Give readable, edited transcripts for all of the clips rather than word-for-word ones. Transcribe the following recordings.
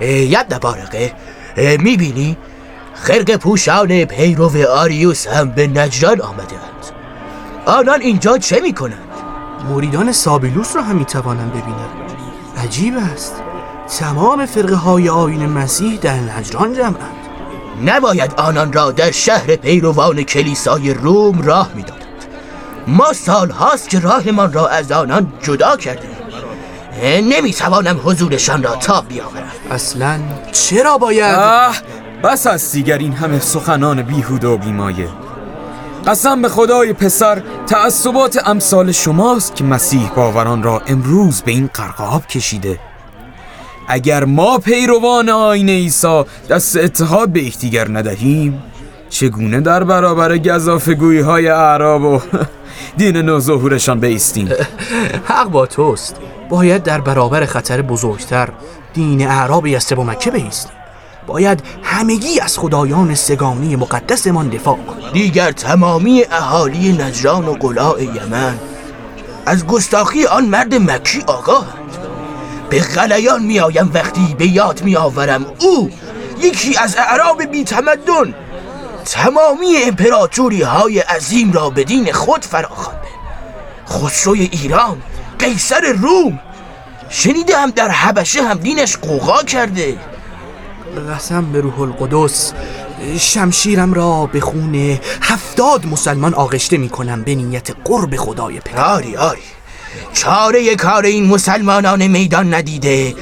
یاد نبارقه میبینی؟ خرقه پوشان پیرو آریوس هم به نجران آمدند. آنان اینجا چه میکنند؟ مریدان سابیلوس را هم میتوانم ببینم. عجیب است، تمام فرقه های آیین مسیح در نجران جمعند. نباید آنان را در شهر پیروان کلیسای روم راه میدادند. ما سال هاست که راهمان را از آنان جدا کردیم. نمیتوانم حضورشان را تاب بیاورم. اصلا چرا باید؟ بس از دیگر این همه سخنان بیهوده و بیمایه. قسم به خدای پسر، تعصبات امثال شماست که مسیح باوران را امروز به این غرقاب کشیده. اگر ما پیروان آیین عیسی دست اتحاد به یکدیگر ندهیم، چگونه در برابر گزافه‌گویی های اعراب و دین نوظهورشان بایستیم؟ حق با توست. باید در برابر خطر بزرگتر، دین اعراب یثرب و مکه بایستیم. باید همگی از خدایان سگانی مقدسمان دفاع کنیم. دیگر تمامی اهالی نجران و قلاع یمن از گستاخی آن مرد مکی آگاهند. به غلیان میآیم وقتی به یاد میآورم او یکی از اعراب بی تمدن تمامی امپراتوری های عظیم را به دین خود فراخوانده. خسروی ایران، قیصر روم، شنیدم در حبشه هم دینش غوغا کرده. قسم به روح القدس، شمشیرم را به خون 70 مسلمان آغشته می کنم به نیت قرب خدای پدر. آری چاره کار این مسلمانان میدان ندیده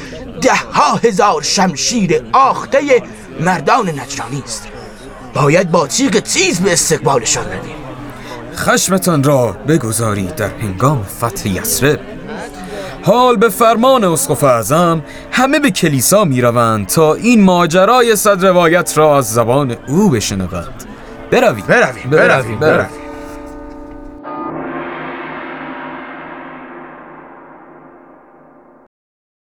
10,000 شمشیر آخته مردان نجرانی است. باید با تیغ تیز به استقبالشان رویم. خشمتان را بگذارید در هنگام فتح یثرب. حال به فرمان اسقف اعظم همه به کلیسا می روند تا این ماجرای صد روایت را از زبان او بشنوند. بروید.